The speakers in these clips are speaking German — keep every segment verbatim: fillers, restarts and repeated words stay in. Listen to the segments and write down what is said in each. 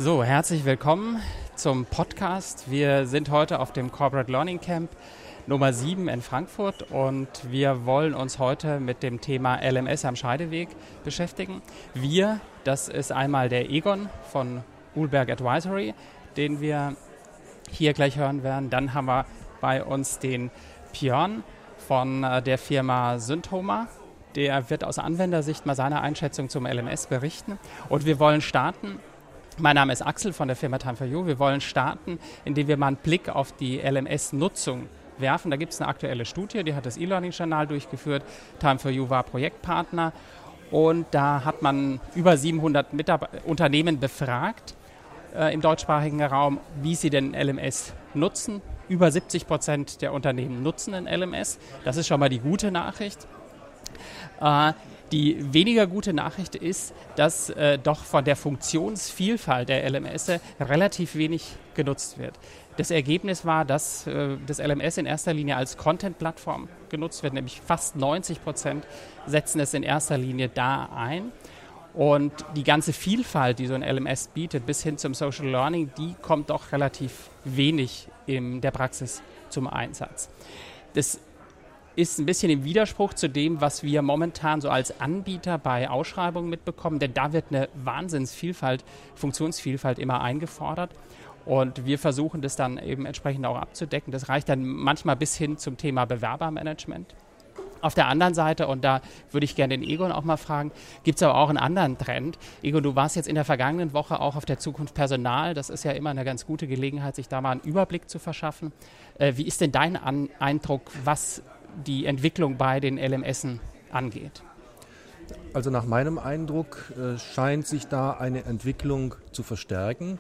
So, herzlich willkommen zum Podcast. Wir sind heute auf dem Corporate Learning Camp Nummer sieben in Frankfurt und wir wollen uns heute mit dem Thema L M S am Scheideweg beschäftigen. Wir, das ist einmal der Egon von Uhlberg Advisory, den wir hier gleich hören werden. Dann haben wir bei uns den Björn von der Firma Syntoma. Der wird aus Anwendersicht mal seine Einschätzung zum L M S berichten. Und wir wollen starten. Mein Name ist Axel von der Firma Time for You. Wir wollen starten, indem wir mal einen Blick auf die L M S-Nutzung werfen. Da gibt es eine aktuelle Studie, die hat das E-Learning-Journal durchgeführt. Time for You war Projektpartner und da hat man über siebenhundert Mitab- Unternehmen befragt äh, im deutschsprachigen Raum, wie sie den L M S nutzen. Über siebzig Prozent der Unternehmen nutzen den L M S. Das ist schon mal die gute Nachricht. Äh, Die weniger gute Nachricht ist, dass äh, doch von der Funktionsvielfalt der L M S relativ wenig genutzt wird. Das Ergebnis war, dass äh, das L M S in erster Linie als Content-Plattform genutzt wird, nämlich fast neunzig Prozent setzen es in erster Linie da ein. Und die ganze Vielfalt, die so ein L M S bietet, bis hin zum Social Learning, die kommt doch relativ wenig in der Praxis zum Einsatz. Das ist ein bisschen im Widerspruch zu dem, was wir momentan so als Anbieter bei Ausschreibungen mitbekommen, denn da wird eine Wahnsinnsvielfalt, Funktionsvielfalt immer eingefordert und wir versuchen das dann eben entsprechend auch abzudecken. Das reicht dann manchmal bis hin zum Thema Bewerbermanagement. Auf der anderen Seite, und da würde ich gerne den Egon auch mal fragen, gibt es aber auch einen anderen Trend. Egon, du warst jetzt in der vergangenen Woche auch auf der Zukunft Personal. Das ist ja immer eine ganz gute Gelegenheit, sich da mal einen Überblick zu verschaffen. Äh, wie ist denn dein An- Eindruck, was die Entwicklung bei den L M S'en angeht? Also nach meinem Eindruck äh, scheint sich da eine Entwicklung zu verstärken.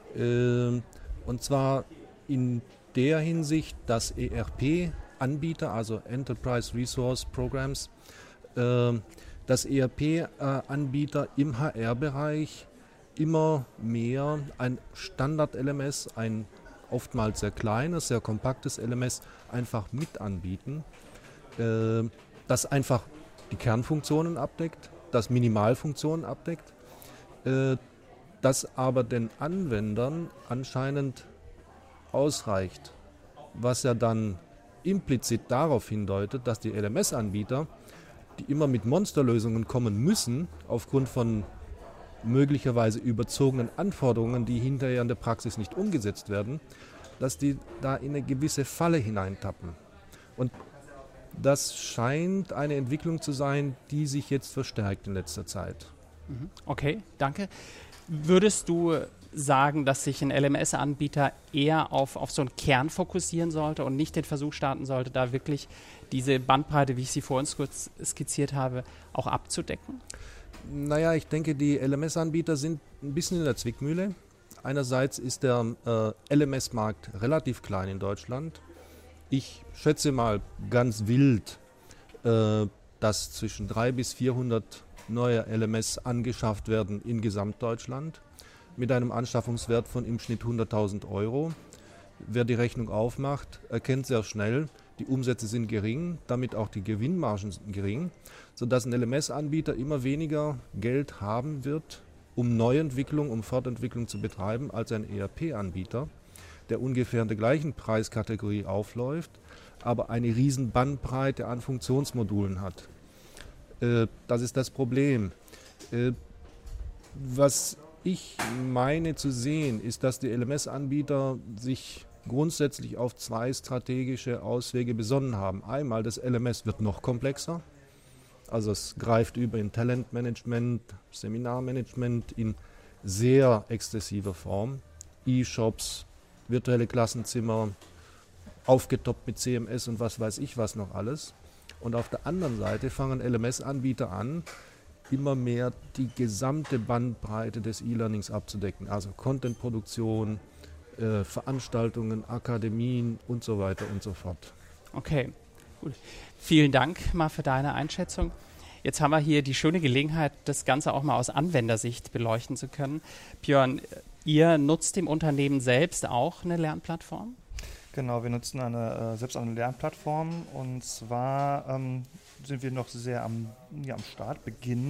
Äh, und zwar in der Hinsicht, dass E R P-Anbieter, also Enterprise Resource Programs, äh, dass E R P-Anbieter im H R-Bereich immer mehr ein Standard-L M S, ein oftmals sehr kleines, sehr kompaktes L M S einfach mit anbieten, äh, das einfach die Kernfunktionen abdeckt, das Minimalfunktionen abdeckt, äh, das aber den Anwendern anscheinend ausreicht, was ja dann implizit darauf hindeutet, dass die L M S-Anbieter, die immer mit Monsterlösungen kommen müssen, aufgrund von möglicherweise überzogenen Anforderungen, die hinterher in der Praxis nicht umgesetzt werden, dass die da in eine gewisse Falle hineintappen. Und das scheint eine Entwicklung zu sein, die sich jetzt verstärkt in letzter Zeit. Okay, danke. Würdest du sagen, dass sich ein L M S-Anbieter eher auf, auf so einen Kern fokussieren sollte und nicht den Versuch starten sollte, da wirklich diese Bandbreite, wie ich sie vor uns kurz skizziert habe, auch abzudecken? Naja, ich denke, die L M S-Anbieter sind ein bisschen in der Zwickmühle. Einerseits ist der äh, L M S-Markt relativ klein in Deutschland. Ich schätze mal ganz wild, äh, dass zwischen dreihundert bis vierhundert neue L M S angeschafft werden in Gesamtdeutschland mit einem Anschaffungswert von im Schnitt hunderttausend Euro. Wer die Rechnung aufmacht, erkennt sehr schnell, die Umsätze sind gering, damit auch die Gewinnmargen sind gering, sodass ein L M S-Anbieter immer weniger Geld haben wird, um Neuentwicklung, um Fortentwicklung zu betreiben, als ein E R P-Anbieter, der ungefähr in der gleichen Preiskategorie aufläuft, aber eine riesen Bandbreite an Funktionsmodulen hat. Äh, das ist das Problem. Äh, was ich meine zu sehen, ist, dass die L M S-Anbieter sich grundsätzlich auf zwei strategische Auswege besonnen haben. Einmal, das L M S wird noch komplexer, also es greift über in Talentmanagement, Seminarmanagement in sehr exzessiver Form, E-Shops, virtuelle Klassenzimmer, aufgetoppt mit C M S und was weiß ich was noch alles. Und auf der anderen Seite fangen L M S-Anbieter an, immer mehr die gesamte Bandbreite des E-Learnings abzudecken, also Contentproduktion, äh, Veranstaltungen, Akademien und so weiter und so fort. Okay, gut. Vielen Dank mal für deine Einschätzung. Jetzt haben wir hier die schöne Gelegenheit, das Ganze auch mal aus Anwendersicht beleuchten zu können. Björn, ihr nutzt im Unternehmen selbst auch eine Lernplattform? Genau, wir nutzen eine, äh, selbst eine Lernplattform und zwar ähm, sind wir noch sehr am, ja, am Startbeginn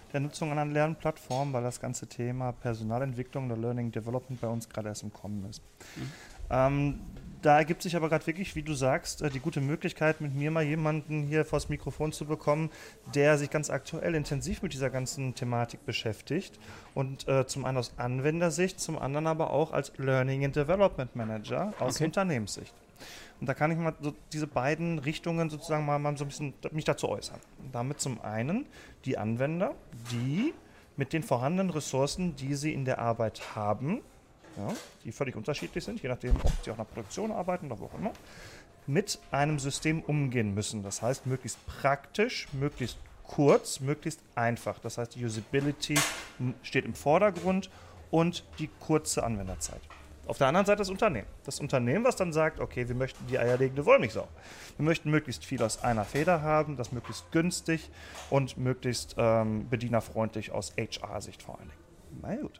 der Nutzung einer Lernplattform, weil das ganze Thema Personalentwicklung oder Learning Development bei uns gerade erst im Kommen ist. Mhm. Ähm, da ergibt sich aber gerade wirklich, wie du sagst, die gute Möglichkeit, mit mir mal jemanden hier vors Mikrofon zu bekommen, der sich ganz aktuell intensiv mit dieser ganzen Thematik beschäftigt und äh, zum einen aus Anwendersicht, zum anderen aber auch als Learning and Development Manager aus okay. Unternehmenssicht. Und da kann ich mal so diese beiden Richtungen sozusagen mal, mal so ein bisschen mich dazu äußern. Damit zum einen die Anwender, die mit den vorhandenen Ressourcen, die sie in der Arbeit haben, ja, die völlig unterschiedlich sind, je nachdem, ob sie auch in der Produktion arbeiten oder wo auch immer, mit einem System umgehen müssen. Das heißt, möglichst praktisch, möglichst kurz, möglichst einfach. Das heißt, die Usability steht im Vordergrund und die kurze Anwenderzeit. Auf der anderen Seite das Unternehmen. Das Unternehmen, was dann sagt, okay, wir möchten die eierlegende Wollmilchsau. Wir möchten möglichst viel aus einer Feder haben, das möglichst günstig und möglichst ähm, bedienerfreundlich aus H R-Sicht vor allen Dingen. Na gut.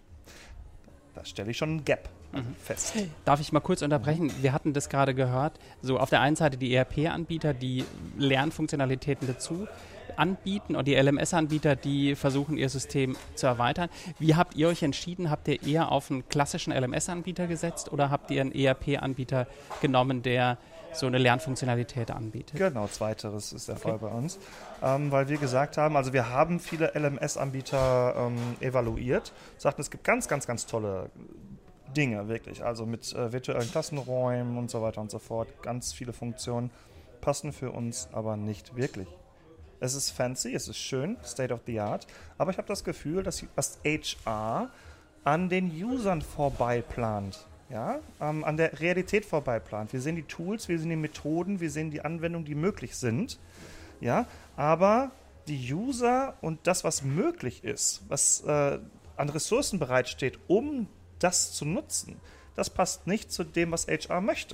Da stelle ich schon einen Gap also fest. Darf ich mal kurz unterbrechen? Wir hatten das gerade gehört. So auf der einen Seite die E R P-Anbieter, die Lernfunktionalitäten dazu anbieten und die L M S-Anbieter, die versuchen, ihr System zu erweitern. Wie habt ihr euch entschieden? Habt ihr eher auf einen klassischen L M S-Anbieter gesetzt oder habt ihr einen E R P-Anbieter genommen, der so eine Lernfunktionalität anbietet? Genau, zweiteres ist der okay. Fall bei uns. Ähm, weil wir gesagt haben, also wir haben viele L M S-Anbieter ähm, evaluiert, sagten, es gibt ganz, ganz, ganz tolle Dinge, wirklich. Also mit äh, virtuellen Klassenräumen und so weiter und so fort. Ganz viele Funktionen passen für uns aber nicht wirklich. Es ist fancy, es ist schön, State of the Art, aber ich habe das Gefühl, dass das H R an den Usern vorbeiplant. Ja, ähm, an der Realität vorbeiplant. Wir sehen die Tools, wir sehen die Methoden, wir sehen die Anwendungen, die möglich sind. Ja, aber die User und das, was möglich ist, was äh, an Ressourcen bereitsteht, um das zu nutzen, das passt nicht zu dem, was H R möchte.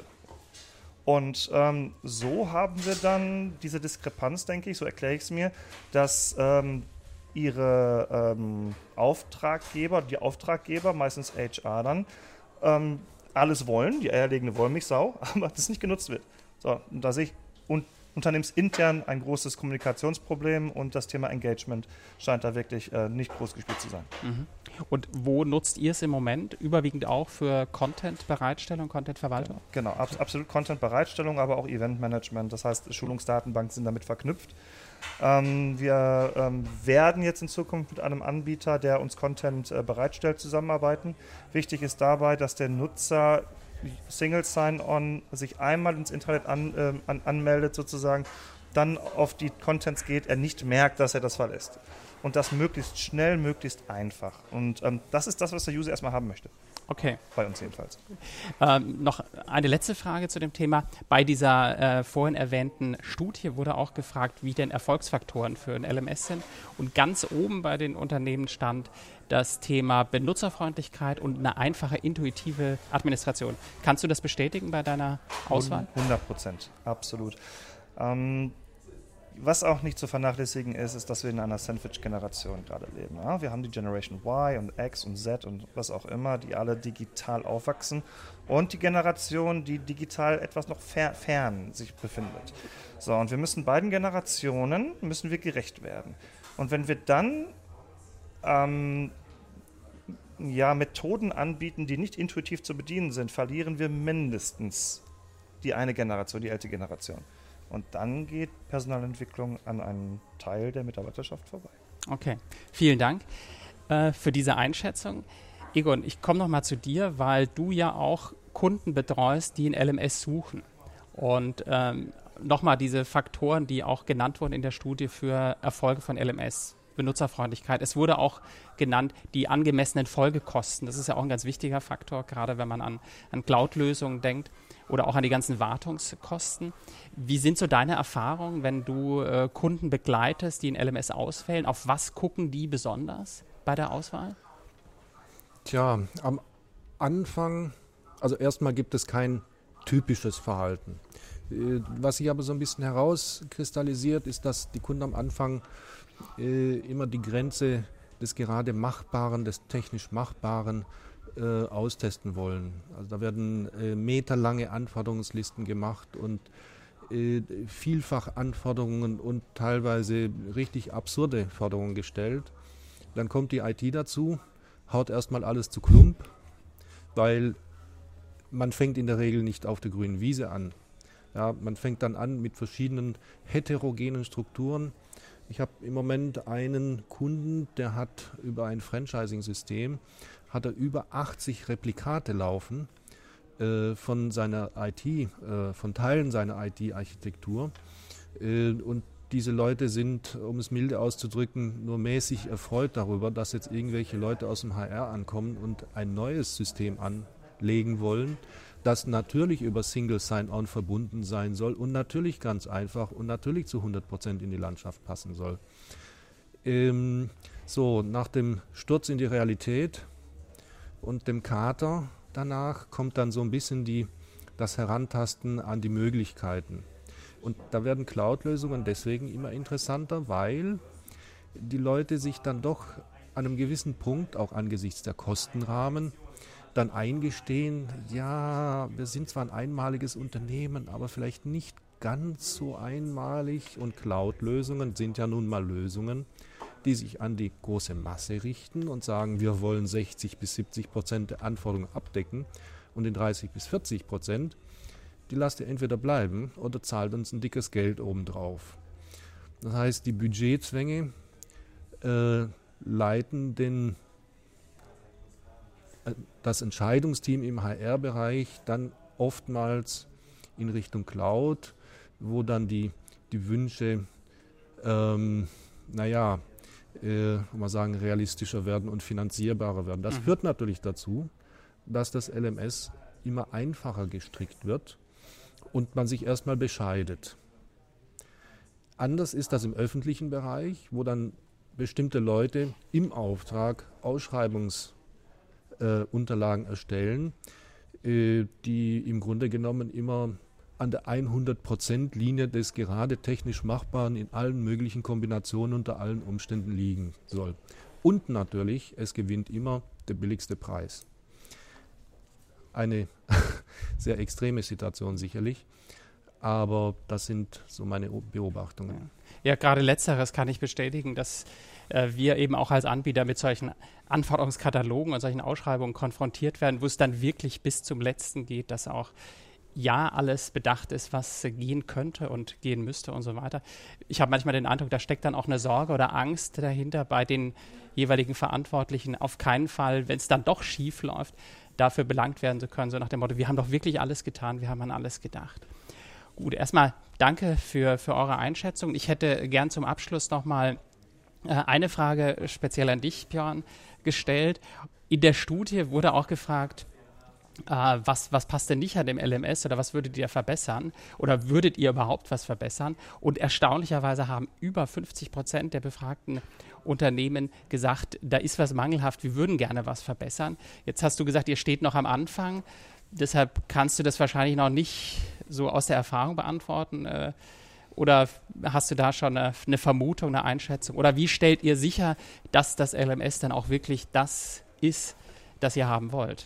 Und ähm, so haben wir dann diese Diskrepanz, denke ich, so erkläre ich es mir, dass ähm, ihre ähm, Auftraggeber, die Auftraggeber, meistens H R dann, ähm, alles wollen, die eierlegende Wollmilchsau, aber das nicht genutzt wird. So, und da sehe ich un- unternehmensintern ein großes Kommunikationsproblem und das Thema Engagement scheint da wirklich äh, nicht groß gespielt zu sein. Mhm. Und wo nutzt ihr es im Moment? Überwiegend auch für Content-Bereitstellung, Content-Verwaltung? Genau, genau ab, absolut Content-Bereitstellung, aber auch Event-Management. Das heißt, Schulungsdatenbanken sind damit verknüpft. Ähm, wir ähm, werden jetzt in Zukunft mit einem Anbieter, der uns Content äh, bereitstellt, zusammenarbeiten. Wichtig ist dabei, dass der Nutzer Single Sign-On sich einmal ins Internet an, äh, an, anmeldet sozusagen, dann auf die Contents geht, er nicht merkt, dass er das verlässt. Und das möglichst schnell, möglichst einfach. Und ähm, das ist das, was der User erstmal haben möchte. Okay. Bei uns jedenfalls. Ähm, noch eine letzte Frage zu dem Thema. Bei dieser äh, vorhin erwähnten Studie wurde auch gefragt, wie denn Erfolgsfaktoren für ein L M S sind. Und ganz oben bei den Unternehmen stand das Thema Benutzerfreundlichkeit und eine einfache, intuitive Administration. Kannst du das bestätigen bei deiner Auswahl? hundert Prozent, absolut. Ähm, Was auch nicht zu vernachlässigen ist, ist, dass wir in einer Sandwich-Generation gerade leben. Ja? Wir haben die Generation Y und X und Z und was auch immer, die alle digital aufwachsen und die Generation, die digital etwas noch fer- fern sich befindet. So, und wir müssen beiden Generationen müssen wir gerecht werden. Und wenn wir dann ähm, ja, Methoden anbieten, die nicht intuitiv zu bedienen sind, verlieren wir mindestens die eine Generation, die ältere Generation. Und dann geht Personalentwicklung an einen Teil der Mitarbeiterschaft vorbei. Okay, vielen Dank äh, für diese Einschätzung. Egon, ich komme nochmal zu dir, weil du ja auch Kunden betreust, die ein L M S suchen. Und ähm, nochmal diese Faktoren, die auch genannt wurden in der Studie für Erfolge von L M S. Benutzerfreundlichkeit. Es wurde auch genannt, die angemessenen Folgekosten. Das ist ja auch ein ganz wichtiger Faktor, gerade wenn man an, an Cloud-Lösungen denkt oder auch an die ganzen Wartungskosten. Wie sind so deine Erfahrungen, wenn du äh, Kunden begleitest, die ein L M S auswählen? Auf was gucken die besonders bei der Auswahl? Tja, am Anfang, also erstmal gibt es kein typisches Verhalten. Äh, was sich aber so ein bisschen herauskristallisiert, ist, dass die Kunden am Anfang äh, immer die Grenze des gerade Machbaren, des technisch Machbaren äh, austesten wollen. Also da werden äh, meterlange Anforderungslisten gemacht und äh, vielfach Anforderungen und teilweise richtig absurde Forderungen gestellt. Dann kommt die I T dazu, haut erstmal alles zu Klump, weil man fängt in der Regel nicht auf der grünen Wiese an. Ja, man fängt dann an mit verschiedenen heterogenen Strukturen. Ich habe im Moment einen Kunden, der hat über ein Franchising-System, hat er über achtzig Replikate laufen äh, von seiner I T, äh, von Teilen seiner I T-Architektur. Äh, und diese Leute sind, um es milde auszudrücken, nur mäßig erfreut darüber, dass jetzt irgendwelche Leute aus dem H R ankommen und ein neues System anlegen wollen, das natürlich über Single Sign-On verbunden sein soll und natürlich ganz einfach und natürlich zu hundert Prozent in die Landschaft passen soll. Ähm, so, nach dem Sturz in die Realität und dem Kater danach kommt dann so ein bisschen die, das Herantasten an die Möglichkeiten. Und da werden Cloud-Lösungen deswegen immer interessanter, weil die Leute sich dann doch an einem gewissen Punkt, auch angesichts der Kostenrahmen, dann eingestehen, ja, wir sind zwar ein einmaliges Unternehmen, aber vielleicht nicht ganz so einmalig. Und Cloud-Lösungen sind ja nun mal Lösungen, die sich an die große Masse richten und sagen, wir wollen sechzig bis siebzig Prozent der Anforderungen abdecken und in dreißig bis vierzig Prozent, die lasst ihr entweder bleiben oder zahlt uns ein dickes Geld obendrauf. Das heißt, die Budgetzwänge äh, leiten den, äh, das Entscheidungsteam im H R-Bereich dann oftmals in Richtung Cloud, wo dann die, die Wünsche, ähm, naja, äh, mal sagen, realistischer werden und finanzierbarer werden. Das mhm. führt natürlich dazu, dass das L M S immer einfacher gestrickt wird und man sich erstmal bescheidet. Anders ist das im öffentlichen Bereich, wo dann bestimmte Leute im Auftrag Ausschreibungsunterlagen äh, erstellen, äh, die im Grunde genommen immer an der hundert Prozent Linie des gerade technisch Machbaren in allen möglichen Kombinationen unter allen Umständen liegen soll. Und natürlich, es gewinnt immer der billigste Preis. Eine sehr extreme Situation sicherlich, aber das sind so meine Beobachtungen. Ja, ja, gerade Letzteres kann ich bestätigen, dass äh, wir eben auch als Anbieter mit solchen Anforderungskatalogen und solchen Ausschreibungen konfrontiert werden, wo es dann wirklich bis zum Letzten geht, dass auch ja alles bedacht ist, was gehen könnte und gehen müsste und so weiter. Ich habe manchmal den Eindruck, da steckt dann auch eine Sorge oder Angst dahinter bei den jeweiligen Verantwortlichen. Auf keinen Fall, wenn es dann doch schief läuft, dafür belangt werden zu können, so nach dem Motto, wir haben doch wirklich alles getan, wir haben an alles gedacht. Gut, erstmal danke für, für eure Einschätzung. Ich hätte gern zum Abschluss nochmal äh, eine Frage speziell an dich, Björn, gestellt. In der Studie wurde auch gefragt, äh, was, was passt denn nicht an dem L M S oder was würdet ihr verbessern oder würdet ihr überhaupt was verbessern? Und erstaunlicherweise haben über fünfzig Prozent der befragten Unternehmen gesagt, da ist was mangelhaft, wir würden gerne was verbessern. Jetzt hast du gesagt, ihr steht noch am Anfang, deshalb kannst du das wahrscheinlich noch nicht so aus der Erfahrung beantworten. Äh, oder hast du da schon eine, eine Vermutung, eine Einschätzung? Oder wie stellt ihr sicher, dass das L M S dann auch wirklich das ist, das ihr haben wollt?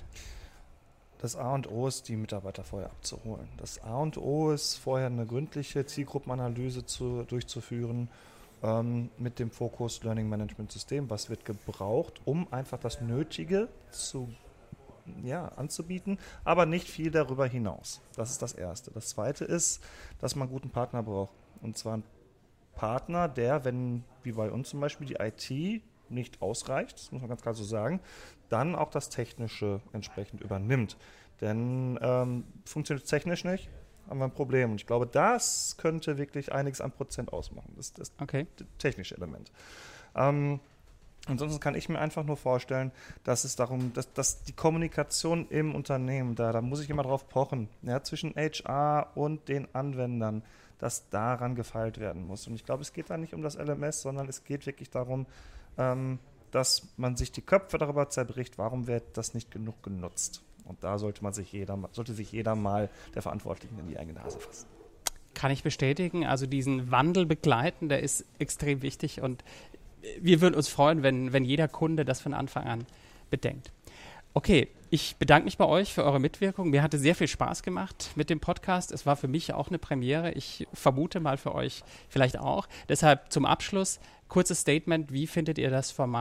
Das A und O ist, die Mitarbeiter vorher abzuholen. Das A und O ist, vorher eine gründliche Zielgruppenanalyse zu, durchzuführen, ähm, mit dem Fokus Learning Management System. Was wird gebraucht, um einfach das Nötige zu, ja, anzubieten, aber nicht viel darüber hinaus. Das ist das Erste. Das Zweite ist, dass man einen guten Partner braucht. Und zwar einen Partner, der, wenn, wie bei uns zum Beispiel, die I T nicht ausreicht, das muss man ganz klar so sagen, dann auch das Technische entsprechend übernimmt. Denn ähm, funktioniert es technisch nicht, haben wir ein Problem. Und ich glaube, das könnte wirklich einiges an Prozent ausmachen, das, das okay. technische Element. Ähm, ansonsten kann ich mir einfach nur vorstellen, dass es darum, dass, dass die Kommunikation im Unternehmen, da, da muss ich immer drauf pochen, ja, zwischen H R und den Anwendern, dass daran gefeilt werden muss. Und ich glaube, es geht da nicht um das L M S, sondern es geht wirklich darum, ähm, dass man sich die Köpfe darüber zerbricht, warum wird das nicht genug genutzt. Und da sollte man sich jeder, sollte sich jeder mal der Verantwortlichen in die eigene Nase fassen. Kann ich bestätigen. Also diesen Wandel begleiten, der ist extrem wichtig und wir würden uns freuen, wenn, wenn jeder Kunde das von Anfang an bedenkt. Okay, ich bedanke mich bei euch für eure Mitwirkung. Mir hatte sehr viel Spaß gemacht mit dem Podcast. Es war für mich auch eine Premiere. Ich vermute mal für euch vielleicht auch. Deshalb zum Abschluss kurzes Statement. Wie findet ihr das Format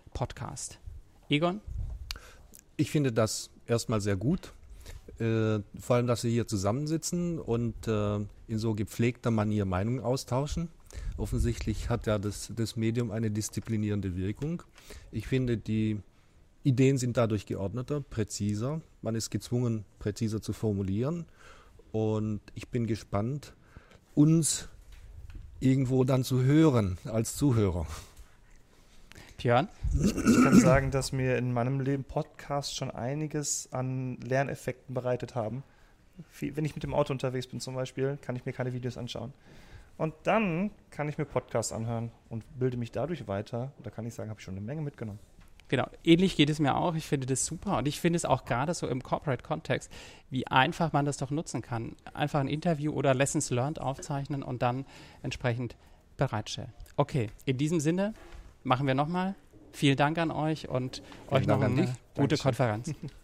Podcast. Egon? Ich finde das erstmal sehr gut. Äh, vor allem, dass wir hier zusammensitzen und äh, in so gepflegter Manier Meinungen austauschen. Offensichtlich hat ja das, das Medium eine disziplinierende Wirkung. Ich finde, die Ideen sind dadurch geordneter, präziser. Man ist gezwungen, präziser zu formulieren. Und ich bin gespannt, uns irgendwo dann zu hören als Zuhörer. Björn? Ich, ich kann sagen, dass mir in meinem Leben Podcasts schon einiges an Lerneffekten bereitet haben. Wenn ich mit dem Auto unterwegs bin zum Beispiel, kann ich mir keine Videos anschauen. Und dann kann ich mir Podcasts anhören und bilde mich dadurch weiter. Und da kann ich sagen, habe ich schon eine Menge mitgenommen. Genau, ähnlich geht es mir auch. Ich finde das super und ich finde es auch gerade so im Corporate-Kontext, wie einfach man das doch nutzen kann. Einfach ein Interview oder Lessons Learned aufzeichnen und dann entsprechend bereitstellen. Okay, in diesem Sinne machen wir nochmal. Vielen Dank an euch und Vielen euch Dank noch an eine dich. gute Dankeschön. Konferenz.